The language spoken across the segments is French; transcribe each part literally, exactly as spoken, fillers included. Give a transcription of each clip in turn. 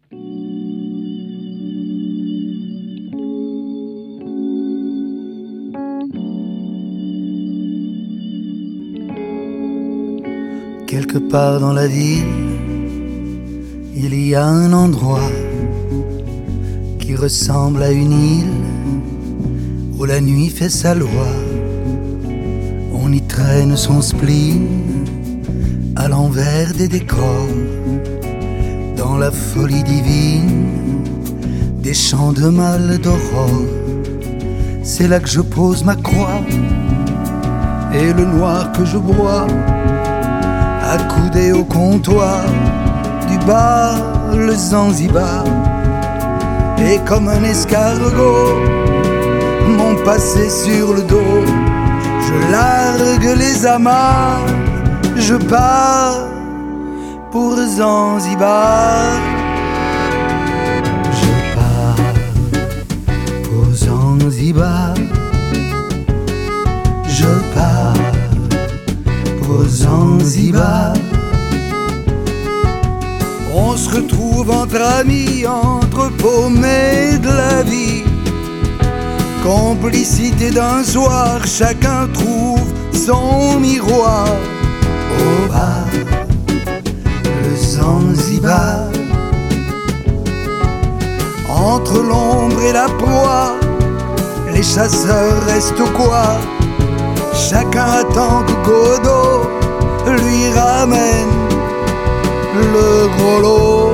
Quelque part dans la ville, il y a un endroit qui ressemble à une île où la nuit fait sa loi. On y traîne son spleen à l'envers des décors, dans la folie divine des chants de mal d'aurore. C'est là que je pose ma croix et le noir que je bois, accoudé au comptoir du bar, le Zanzibar. Et comme un escargot, mon passé sur le dos, je largue les amarres, je pars pour Zanzibar. Je pars pour Zanzibar. Je pars pour Zanzibar. On se retrouve entre amis, entre paumés de la vie, complicité d'un soir, chacun trouve son miroir. Au bar, le Zanzibar, entre l'ombre et la proie, les chasseurs restent au quoi. Chacun attend que Godot lui ramène le gros lot.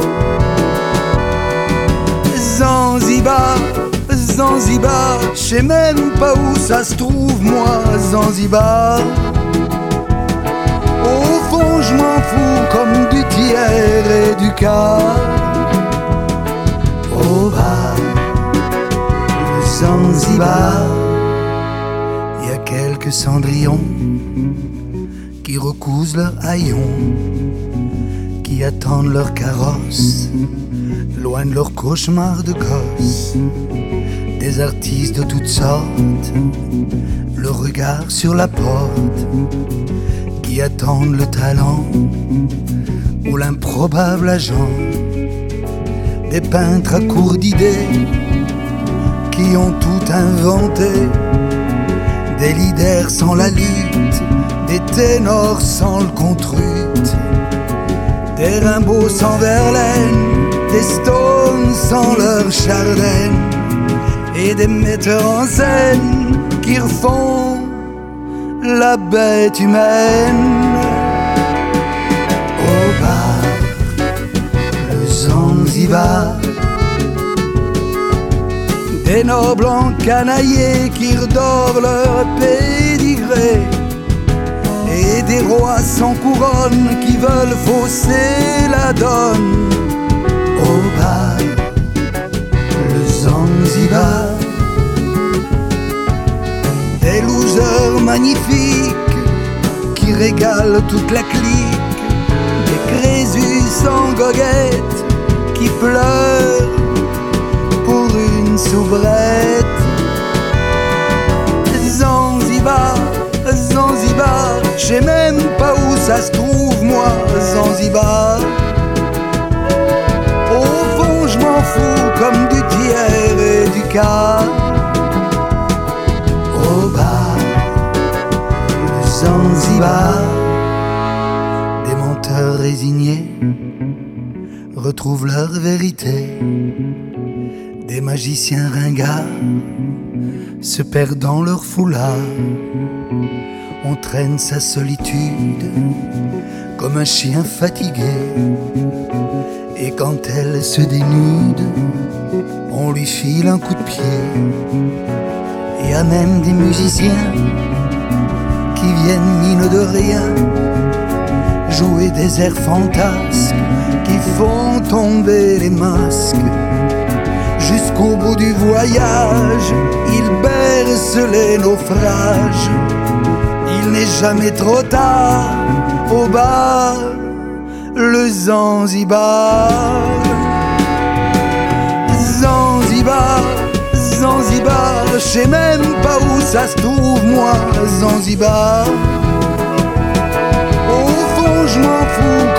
Zanzibar, Zanzibar, je sais même pas où ça se trouve moi, Zanzibar. Au fond je m'en fous comme du tiers et du quart. Au bar, le Zanzibar, y a quelques cendrillons qui recousent leur haillon, qui attendent leur carrosse, loin de leur cauchemar de gosse. Des artistes de toutes sortes, le regard sur la porte, qui attendent le talent ou l'improbable agent. Des peintres à court d'idées, qui ont tout inventé, des leaders sans la lutte, des ténors sans le contrute, des Rimbaud sans Verlaine, des Stones sans leur Chardin, et des metteurs en scène qui refont la bête humaine. Au bar, le Zanzibar, des nobles encanaillés qui redorent leur pédigré, et des rois sans couronne qui veulent fausser la donne. Au bar, le Zanzibar, des losers magnifiques qui régalent toute la clique, des Crésus sans goguette qui pleurent pour une soubrette. Zanzibar, Zanzibar, je sais même pas où ça se trouve moi, Zanzibar. Au fond je m'en fous comme du tiers et du quart. Au bar, le Zanzibar, des menteurs résignés retrouvent leur vérité, des magiciens ringards se perdent dans leur foulard. On traîne sa solitude comme un chien fatigué, et quand elle se dénude, on lui file un coup de pied. Il y a même des musiciens qui viennent mine de rien jouer des airs fantasques qui font tomber les masques. Jusqu'au bout du voyage, ils bercent les naufrages. Il n'est jamais trop tard au bar, le Zanzibar. Zanzibar, Zanzibar, je sais même pas où ça se trouve moi, Zanzibar. Au fond je m'en fous